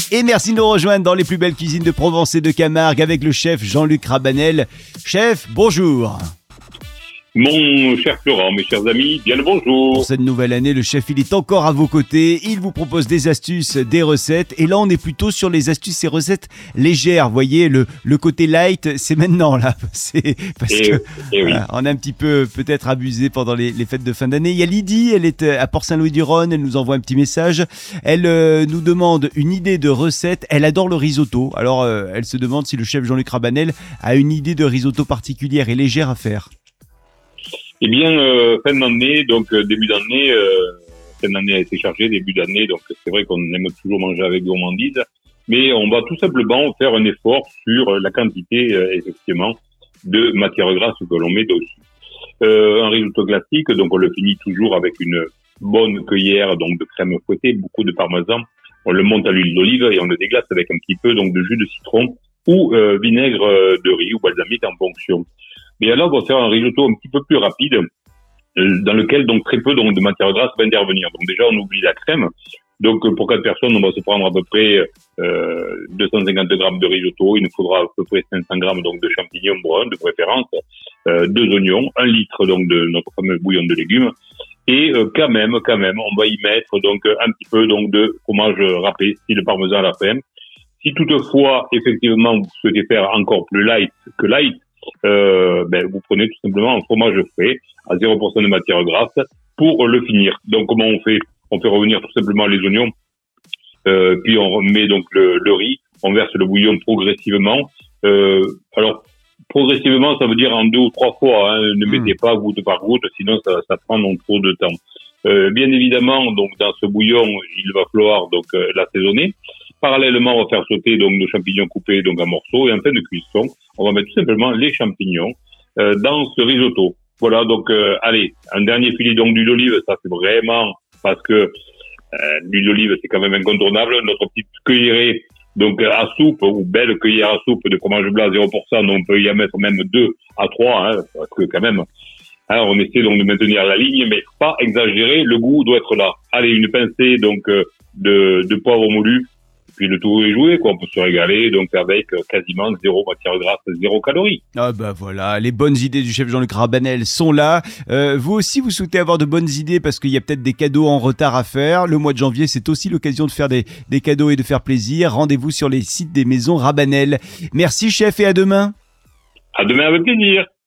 Et merci de nous rejoindre dans les plus belles cuisines de Provence et de Camargue avec le chef Jean-Luc Rabanel. Chef, bonjour. Mon cher Florent, mes chers amis, bien le bonjour. Pour cette nouvelle année, le chef, il est encore à vos côtés. Il vous propose des astuces, des recettes. Et là, on est plutôt sur les astuces et recettes légères. Vous voyez, le côté light, c'est maintenant, là. C'est parce que oui. on a un petit peu peut-être abusé pendant les fêtes de fin d'année. Il y a Lydie, elle est à Port-Saint-Louis-du-Rhône. Elle nous envoie un petit message. Elle nous demande une idée de recette. Elle adore le risotto. Alors, elle se demande si le chef Jean-Luc Rabanel a une idée de risotto particulière et légère à faire. Eh bien, fin d'année, donc début d'année, fin d'année a été chargée, début d'année, donc c'est vrai qu'on aime toujours manger avec gourmandise, mais on va tout simplement faire un effort sur la quantité, effectivement, de matière grasse que l'on met dessus. Un risotto classique, donc on le finit toujours avec une bonne cuillère donc de crème fouettée, beaucoup de parmesan, on le monte à l'huile d'olive et on le déglace avec un petit peu donc de jus de citron ou vinaigre de riz ou balsamique en fonction. Et alors, on va faire un risotto un petit peu plus rapide, dans lequel donc très peu donc de matière grasse va intervenir. Donc déjà, on oublie la crème. Donc pour 4 personnes, on va se prendre à peu près 250 grammes de risotto. Il nous faudra à peu près 500 grammes donc de champignons bruns de préférence, 2 oignons, 1 litre donc de notre fameux bouillon de légumes. Et quand même, on va y mettre donc un petit peu donc de fromage râpé, style parmesan à la fin. Si toutefois, effectivement, vous souhaitez faire encore plus light que light, vous prenez tout simplement un fromage frais à 0% de matière grasse pour le finir. Donc comment on fait? On fait revenir tout simplement les oignons, puis on remet donc le riz, on verse le bouillon progressivement. Alors progressivement, ça veut dire en 2 ou 3 fois, hein. Ne mettez pas goutte par goutte, sinon ça prend donc trop de temps. Bien évidemment, donc dans ce bouillon, il va falloir donc l'assaisonner. Parallèlement, on va faire sauter donc nos champignons coupés donc en morceaux et en fin de cuisson, on va mettre tout simplement les champignons dans ce risotto. Voilà, donc allez, un dernier filet donc d'huile d'olive, ça c'est vraiment parce que l'huile d'olive c'est quand même incontournable. Notre petite cuillerée donc à soupe ou belle cuillère à soupe de fromage blanc à 0%, donc on peut y en mettre même 2 à 3, hein, parce que quand même, hein, on essaie donc de maintenir la ligne, mais pas exagérer, le goût doit être là. Allez, une pincée donc de poivre moulu. Puis le tour est joué, quoi. On peut se régaler, donc avec quasiment 0 matière grasse, 0 calories. Ah bah voilà, les bonnes idées du chef Jean-Luc Rabanel sont là. Vous aussi, vous souhaitez avoir de bonnes idées parce qu'il y a peut-être des cadeaux en retard à faire. Le mois de janvier, c'est aussi l'occasion de faire des cadeaux et de faire plaisir. Rendez-vous sur les sites des maisons Rabanel. Merci chef et à demain. À demain avec plaisir.